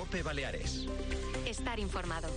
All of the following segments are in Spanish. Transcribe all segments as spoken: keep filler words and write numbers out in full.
COPE Baleares. Estar informado.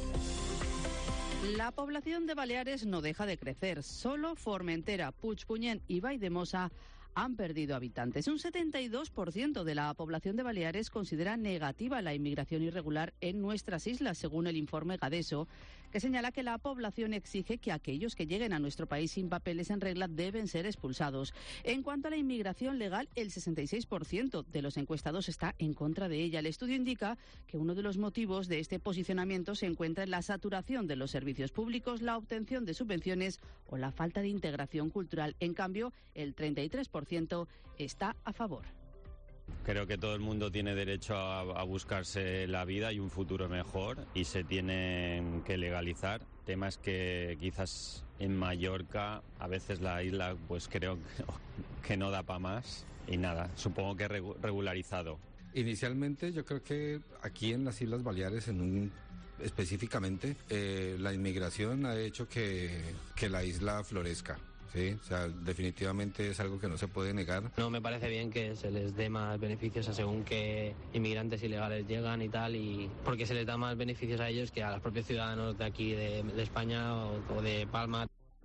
La población de Baleares no deja de crecer. Solo Formentera, Puigpunyent y Valldemossa han perdido habitantes. Un setenta y dos por ciento de la población de Baleares considera negativa la inmigración irregular en nuestras islas, según el informe Gadeso, que señala que la población exige que aquellos que lleguen a nuestro país sin papeles en regla deben ser expulsados. En cuanto a la inmigración legal, el sesenta y seis por ciento de los encuestados está en contra de ella. El estudio indica que uno de los motivos de este posicionamiento se encuentra en la saturación de los servicios públicos, la obtención de subvenciones o la falta de integración cultural. En cambio, el treinta y tres por ciento está a favor. Creo que todo el mundo tiene derecho a, a buscarse la vida y un futuro mejor y se tienen que legalizar. El tema es que quizás en Mallorca a veces la isla pues creo que, que no da para más y nada, supongo que regularizado. Inicialmente yo creo que aquí en las Islas Baleares en un específicamente eh, la inmigración ha hecho que, que la isla florezca. Sí, o sea, definitivamente es algo que no se puede negar. No me parece bien que se les dé más beneficios a según qué inmigrantes ilegales llegan y tal, y porque se les da más beneficios a ellos que a los propios ciudadanos de aquí, de, de España o, o de Palma.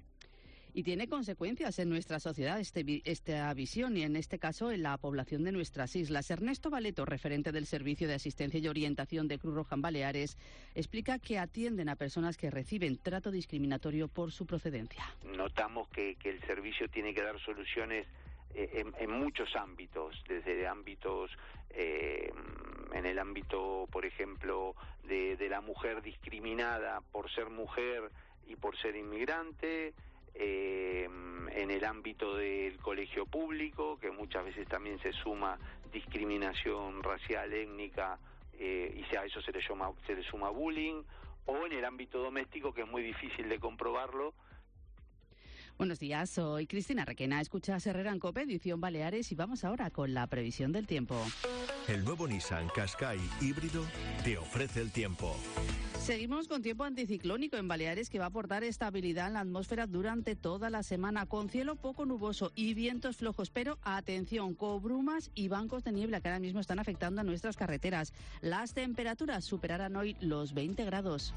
Y tiene consecuencias en nuestra sociedad este, esta visión y en este caso en la población de nuestras islas. Ernesto Valeto, referente del Servicio de Asistencia y Orientación de Cruz Roja en Baleares, explica que atienden a personas que reciben trato discriminatorio por su procedencia. Notamos que, que el servicio tiene que dar soluciones eh, en, en muchos ámbitos, desde ámbitos, eh, en el ámbito, por ejemplo, de, de la mujer discriminada por ser mujer y por ser inmigrante, Eh, en el ámbito del colegio público, que muchas veces también se suma discriminación racial, étnica, eh, y a eso se le, llama, se le suma bullying, o en el ámbito doméstico, que es muy difícil de comprobarlo. Buenos días, soy Cristina Requena, escuchas Herrera en COPE, edición Baleares, y vamos ahora con la previsión del tiempo. El nuevo Nissan Qashqai híbrido te ofrece el tiempo. Seguimos con tiempo anticiclónico en Baleares que va a aportar estabilidad en la atmósfera durante toda la semana, con cielo poco nuboso y vientos flojos, pero atención, con brumas y bancos de niebla que ahora mismo están afectando a nuestras carreteras. Las temperaturas superarán hoy los veinte grados.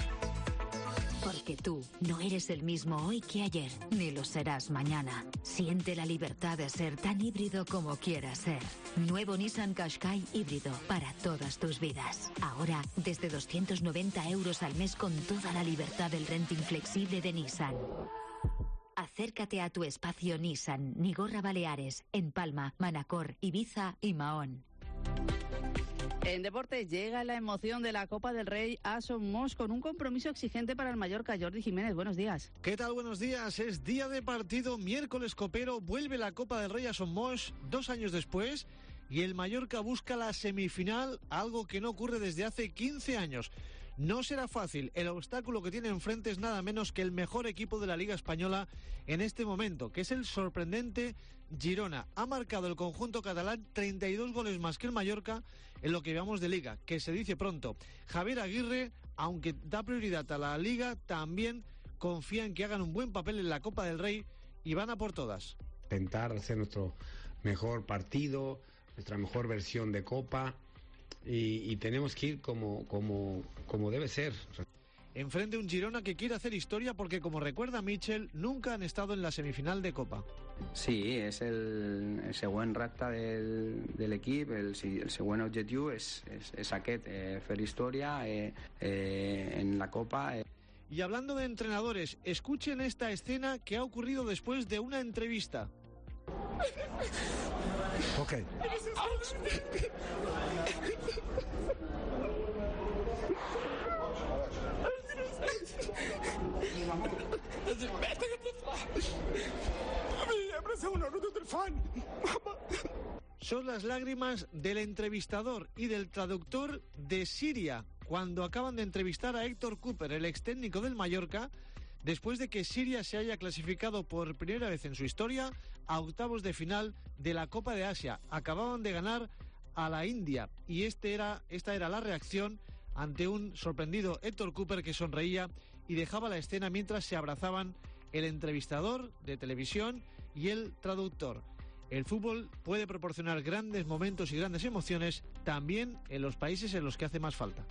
Porque tú no eres el mismo hoy que ayer, ni lo serás mañana. Siente la libertad de ser tan híbrido como quieras ser. Nuevo Nissan Qashqai híbrido para todas tus vidas. Ahora desde doscientos noventa euros al mes con toda la libertad del renting flexible de Nissan. Acércate a tu espacio Nissan, Nigorra Baleares, en Palma, Manacor, Ibiza y Mahón. En deporte llega la emoción de la Copa del Rey a Somos con un compromiso exigente para el Mallorca. Jordi Jiménez, buenos días. ¿Qué tal? Buenos días. Es día de partido, miércoles copero, vuelve la Copa del Rey a Somos dos años después y el Mallorca busca la semifinal, algo que no ocurre desde hace quince años. No será fácil, el obstáculo que tiene enfrente es nada menos que el mejor equipo de la Liga Española en este momento, que es el sorprendente Girona. Ha marcado el conjunto catalán treinta y dos goles más que el Mallorca en lo que llevamos de Liga, que se dice pronto. Javier Aguirre, aunque da prioridad a la Liga, también confía en que hagan un buen papel en la Copa del Rey y van a por todas. Intentar hacer nuestro mejor partido, nuestra mejor versión de Copa. Y, y tenemos que ir como, como, como debe ser. Enfrente un Girona que quiere hacer historia porque, como recuerda Michel, nunca han estado en la semifinal de Copa. Sí, és el, el següent repte del, de l'equip, el, el següent objectiu és, és, és aquest, eh, fer història eh, eh, en la Copa. Eh. Y hablando de entrenadores, escuchen esta escena que ha ocurrido después de una entrevista. Ok. Son las lágrimas del entrevistador y del traductor de Siria cuando acaban de entrevistar a Héctor Cooper, el ex técnico del Mallorca, después de que Siria se haya clasificado por primera vez en su historia a octavos de final de la Copa de Asia. Acababan de ganar a la India y este era, esta era la reacción ante un sorprendido Héctor Cooper que sonreía y dejaba la escena mientras se abrazaban el entrevistador de televisión y el traductor. el fútbol puede proporcionar grandes momentos y grandes emociones también en los países en los que hace más falta.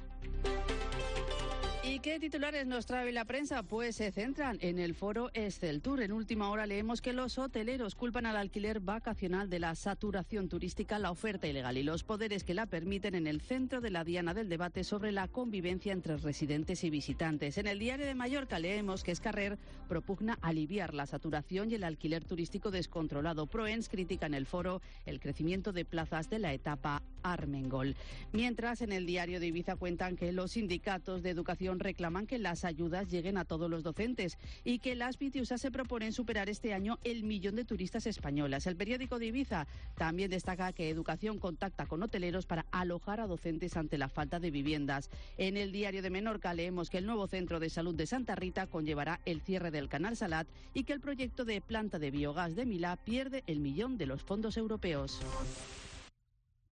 ¿Y qué titulares nos trae la prensa? Pues se centran en el foro Exceltur. En última hora leemos que los hoteleros culpan al alquiler vacacional de la saturación turística, la oferta ilegal y los poderes que la permiten en el centro de la diana del debate sobre la convivencia entre residentes y visitantes. En el Diario de Mallorca leemos que Escarrer propugna aliviar la saturación y el alquiler turístico descontrolado. Proens critica en el foro el crecimiento de plazas de la etapa Armengol. Mientras, en el Diario de Ibiza cuentan que los sindicatos de educación reclaman que las ayudas lleguen a todos los docentes y que las Vitiusas se proponen superar este año el millón de turistas españolas. El periódico de Ibiza también destaca que Educación contacta con hoteleros para alojar a docentes ante la falta de viviendas. En el Diario de Menorca leemos que el nuevo centro de salud de Santa Rita conllevará el cierre del canal Salat y que el proyecto de planta de biogás de Milá pierde el millón de los fondos europeos.